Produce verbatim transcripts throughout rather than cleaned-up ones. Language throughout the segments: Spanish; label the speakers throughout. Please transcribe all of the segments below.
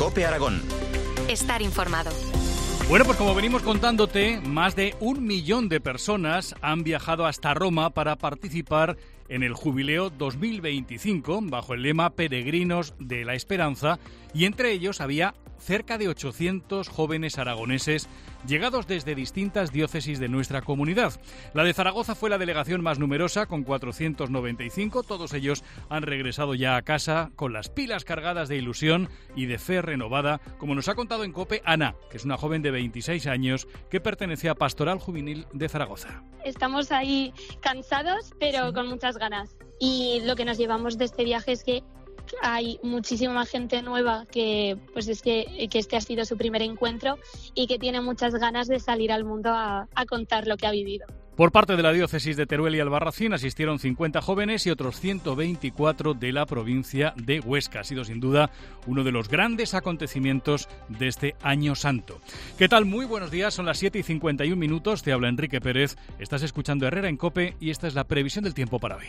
Speaker 1: COPE Aragón.
Speaker 2: Estar informado.
Speaker 3: Bueno, pues como venimos contándote, más de un millón de personas han viajado hasta Roma para participar en el Jubileo dos mil veinticinco, bajo el lema Peregrinos de la Esperanza, y entre ellos había cerca de ochocientos jóvenes aragoneses llegados desde distintas diócesis de nuestra comunidad. La de Zaragoza fue la delegación más numerosa, con cuatrocientos noventa y cinco. Todos ellos han regresado ya a casa con las pilas cargadas de ilusión y de fe renovada, como nos ha contado en COPE Ana, que es una joven de veintiséis años que pertenece a Pastoral Juvenil de Zaragoza.
Speaker 4: Estamos ahí cansados, pero sí, con muchas ganas. Y lo que nos llevamos de este viaje es que hay muchísima gente nueva que pues es que, que este ha sido su primer encuentro y que tiene muchas ganas de salir al mundo a, a contar lo que ha vivido.
Speaker 3: Por parte de la diócesis de Teruel y Albarracín asistieron cincuenta jóvenes y otros ciento veinticuatro de la provincia de Huesca. Ha sido sin duda uno de los grandes acontecimientos de este Año Santo. ¿Qué tal? Muy buenos días, son las siete y cincuenta y un minutos, te habla Enrique Pérez, estás escuchando Herrera en COPE y esta es la previsión del tiempo para hoy.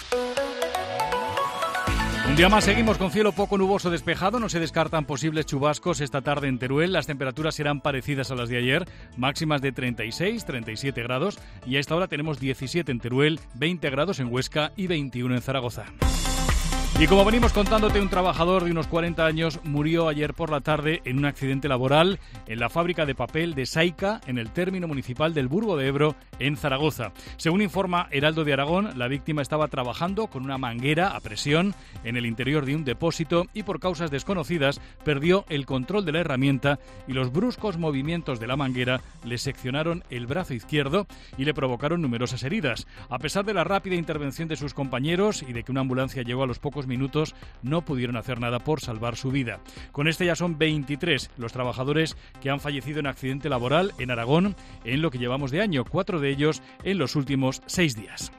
Speaker 3: Un día más seguimos con cielo poco nuboso despejado, no se descartan posibles chubascos esta tarde en Teruel, las temperaturas serán parecidas a las de ayer, máximas de treinta y seis, treinta y siete grados y a esta hora tenemos diecisiete en Teruel, veinte grados en Huesca y veintiuno en Zaragoza. Y como venimos contándote, un trabajador de unos cuarenta años murió ayer por la tarde en un accidente laboral en la fábrica de papel de Saica, en el término municipal del Burgo de Ebro, en Zaragoza. Según informa Heraldo de Aragón, la víctima estaba trabajando con una manguera a presión en el interior de un depósito y por causas desconocidas perdió el control de la herramienta y los bruscos movimientos de la manguera le seccionaron el brazo izquierdo y le provocaron numerosas heridas. A pesar de la rápida intervención de sus compañeros y de que una ambulancia llegó a los pocos minutos, no pudieron hacer nada por salvar su vida. Con este ya son veintitrés los trabajadores que han fallecido en accidente laboral en Aragón en lo que llevamos de año, cuatro de ellos en los últimos seis días.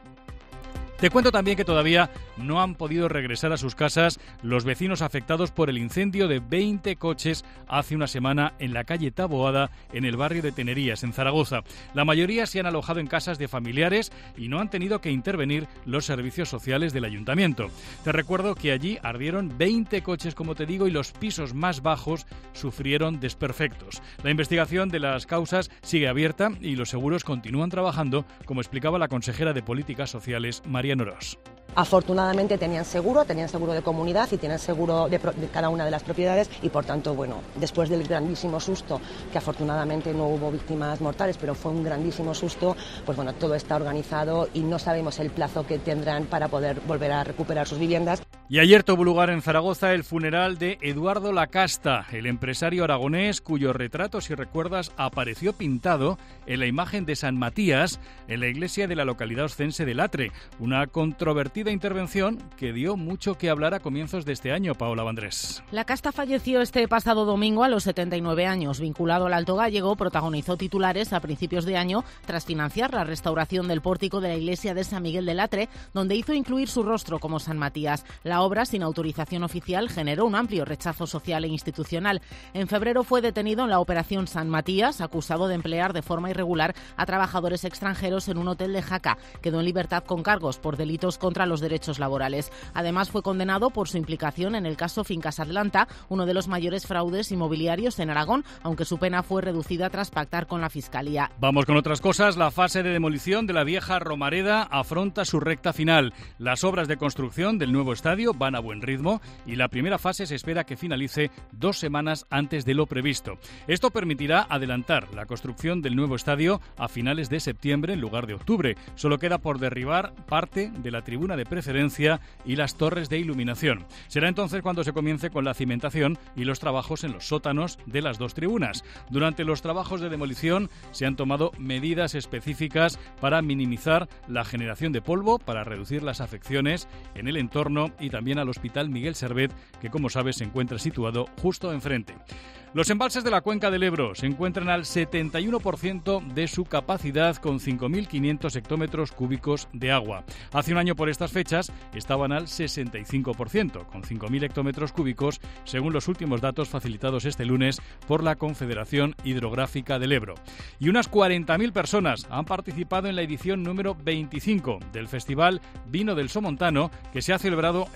Speaker 3: Te cuento también que todavía no han podido regresar a sus casas los vecinos afectados por el incendio de veinte coches hace una semana en la calle Taboada, en el barrio de Tenerías, en Zaragoza. La mayoría se han alojado en casas de familiares y no han tenido que intervenir los servicios sociales del ayuntamiento. Te recuerdo que allí ardieron veinte coches, como te digo, y los pisos más bajos sufrieron desperfectos. La investigación de las causas sigue abierta y los seguros continúan trabajando, como explicaba la consejera de Políticas Sociales, María Norós.
Speaker 5: Afortunadamente tenían seguro, tenían seguro de comunidad y tienen seguro de, pro, de cada una de las propiedades y por tanto, bueno, después del grandísimo susto, que afortunadamente no hubo víctimas mortales, pero fue un grandísimo susto, pues bueno, todo está organizado y no sabemos el plazo que tendrán para poder volver a recuperar sus viviendas.
Speaker 3: Y ayer tuvo lugar en Zaragoza el funeral de Eduardo Lacasta, el empresario aragonés cuyo retrato, si recuerdas, apareció pintado en la imagen de San Matías en la iglesia de la localidad oscense de Latre. Una controvertida intervención que dio mucho que hablar a comienzos de este año, Paola Vandrés.
Speaker 6: Lacasta falleció este pasado domingo a los setenta y nueve años. Vinculado al Alto Gállego, protagonizó titulares a principios de año tras financiar la restauración del pórtico de la iglesia de San Miguel de Latre, donde hizo incluir su rostro como San Matías. La obra, sin autorización oficial, generó un amplio rechazo social e institucional. En febrero fue detenido en la Operación San Matías, acusado de emplear de forma irregular a trabajadores extranjeros en un hotel de Jaca. Quedó en libertad con cargos por delitos contra los derechos laborales. Además, fue condenado por su implicación en el caso Fincas Atlanta, uno de los mayores fraudes inmobiliarios en Aragón, aunque su pena fue reducida tras pactar con la Fiscalía.
Speaker 3: Vamos con otras cosas. La fase de demolición de la vieja Romareda afronta su recta final. Las obras de construcción del nuevo estadio van a buen ritmo y la primera fase se espera que finalice dos semanas antes de lo previsto. Esto permitirá adelantar la construcción del nuevo estadio a finales de septiembre en lugar de octubre. Solo queda por derribar parte de la tribuna de preferencia y las torres de iluminación. Será entonces cuando se comience con la cimentación y los trabajos en los sótanos de las dos tribunas. Durante los trabajos de demolición se han tomado medidas específicas para minimizar la generación de polvo, para reducir las afecciones en el entorno y también al Hospital Miguel Servet, que como sabes se encuentra situado justo enfrente. Los embalses de la cuenca del Ebro se encuentran al setenta y uno por ciento de su capacidad, con cinco mil quinientos hectómetros cúbicos de agua. Hace un año por estas fechas estaban al sesenta y cinco por ciento, con cinco mil hectómetros cúbicos, según los últimos datos facilitados este lunes por la Confederación Hidrográfica del Ebro. Y unas cuarenta mil personas han participado en la edición número veinticinco del Festival Vino del Somontano, que se ha celebrado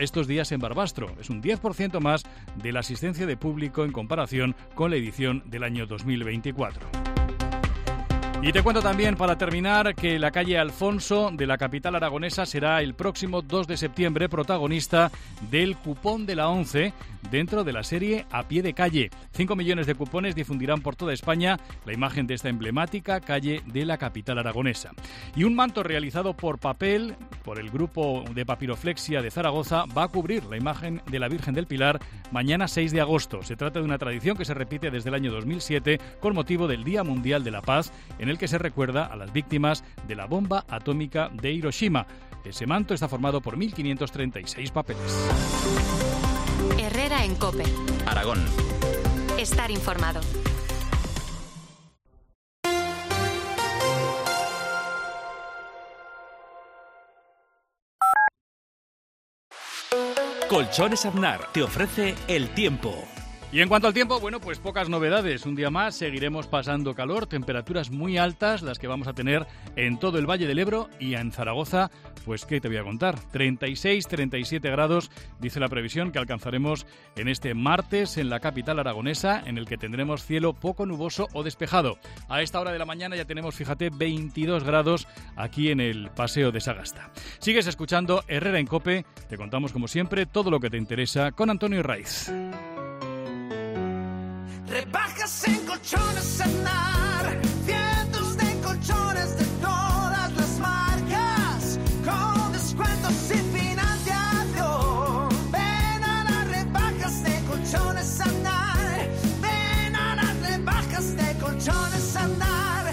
Speaker 3: estos días en Barbastro. Es un diez por ciento más de la asistencia de público en comparación con la edición del año dos mil veinticuatro. Y te cuento también, para terminar, que la calle Alfonso de la capital aragonesa será el próximo dos de septiembre protagonista del cupón de la ONCE dentro de la serie A Pie de Calle. Cinco millones de cupones difundirán por toda España la imagen de esta emblemática calle de la capital aragonesa. Y un manto realizado por papel por el grupo de Papiroflexia de Zaragoza va a cubrir la imagen de la Virgen del Pilar mañana seis de agosto. Se trata de una tradición que se repite desde el año dos mil siete con motivo del Día Mundial de la Paz, en el que se recuerda a las víctimas de la bomba atómica de Hiroshima. Ese manto está formado por mil quinientos treinta y seis papeles.
Speaker 2: Herrera en COPE.
Speaker 1: Aragón.
Speaker 2: Estar informado.
Speaker 1: Colchones Aznar te ofrece el tiempo.
Speaker 3: Y en cuanto al tiempo, bueno, pues pocas novedades. Un día más seguiremos pasando calor, temperaturas muy altas las que vamos a tener en todo el Valle del Ebro y en Zaragoza. Pues, ¿qué te voy a contar? treinta y seis, treinta y siete grados, dice la previsión que alcanzaremos en este martes en la capital aragonesa, en el que tendremos cielo poco nuboso o despejado. A esta hora de la mañana ya tenemos, fíjate, veintidós grados aquí en el Paseo de Sagasta. Sigues escuchando Herrera en COPE. Te contamos, como siempre, todo lo que te interesa con Antonio Raiz.
Speaker 7: Rebajas en Colchones Aznar, cientos de colchones de todas las marcas, con descuentos sin financiación. Ven a las rebajas de Colchones Aznar, ven a las rebajas de Colchones Aznar.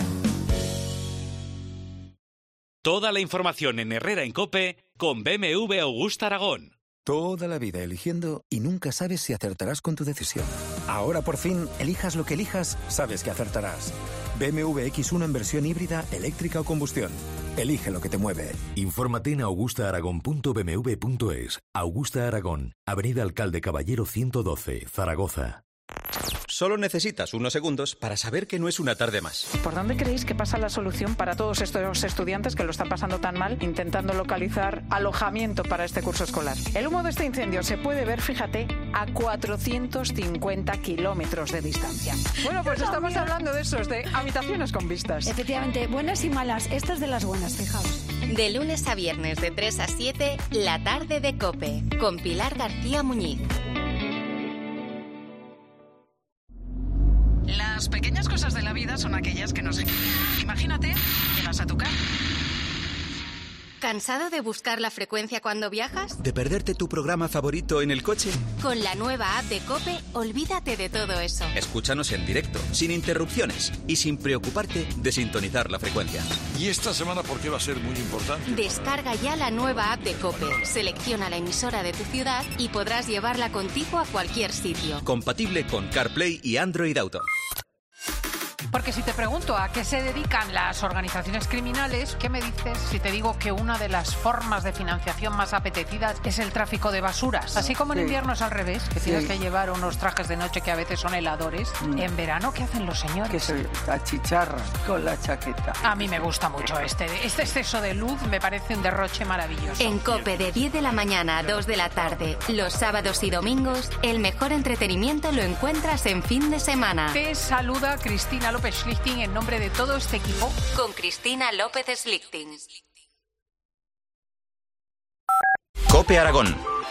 Speaker 1: Toda la información en Herrera en COPE con B M W Augusta Aragón.
Speaker 8: Toda la vida eligiendo y nunca sabes si acertarás con tu decisión. Ahora por fin, elijas lo que elijas, sabes que acertarás. B M W equis uno en versión híbrida, eléctrica o combustión. Elige lo que te mueve.
Speaker 9: Infórmate en augusta aragón punto b m w punto es. Augusta Aragón, Avenida Alcalde Caballero ciento doce, Zaragoza.
Speaker 10: Solo necesitas unos segundos para saber que no es una tarde más.
Speaker 11: ¿Por dónde creéis que pasa la solución para todos estos estudiantes que lo están pasando tan mal intentando localizar alojamiento para este curso escolar? El humo de este incendio se puede ver, fíjate, a cuatrocientos cincuenta kilómetros de distancia. Bueno, pues estamos hablando de esos, de habitaciones con vistas.
Speaker 12: Efectivamente, buenas y malas. Estas de las buenas, fijaos.
Speaker 2: De lunes a viernes de tres a siete, la tarde de COPE, con Pilar García Muñiz.
Speaker 11: Las pequeñas cosas de la vida son aquellas que nos... Imagínate, llegas a tu casa.
Speaker 2: ¿Cansado de buscar la frecuencia cuando viajas?
Speaker 10: ¿De perderte tu programa favorito en el coche?
Speaker 2: Con la nueva app de COPE, olvídate de todo eso.
Speaker 10: Escúchanos en directo, sin interrupciones y sin preocuparte de sintonizar la frecuencia.
Speaker 13: ¿Y esta semana por qué va a ser muy importante?
Speaker 2: Descarga ya la nueva app de COPE, selecciona la emisora de tu ciudad y podrás llevarla contigo a cualquier sitio.
Speaker 10: Compatible con CarPlay y Android Auto.
Speaker 14: Porque si te pregunto a qué se dedican las organizaciones criminales, ¿qué me dices si te digo que una de las formas de financiación más apetecidas es el tráfico de basuras? Así como en
Speaker 15: Sí.
Speaker 14: invierno es al revés, que
Speaker 15: Sí.
Speaker 14: tienes que llevar unos trajes de noche que a veces son heladores.
Speaker 15: Mm.
Speaker 14: En verano, ¿qué hacen los señores?
Speaker 15: Que se achicharran con la chaqueta.
Speaker 14: A mí me gusta mucho este. Este exceso de luz me parece un derroche maravilloso.
Speaker 2: En COPE de diez de la mañana a dos de la tarde, los sábados y domingos, el mejor entretenimiento lo encuentras en fin de semana.
Speaker 14: Te saluda Cristina López Schlichting en nombre de todo este equipo.
Speaker 2: Con Cristina López Schlichting.
Speaker 10: COPE Aragón.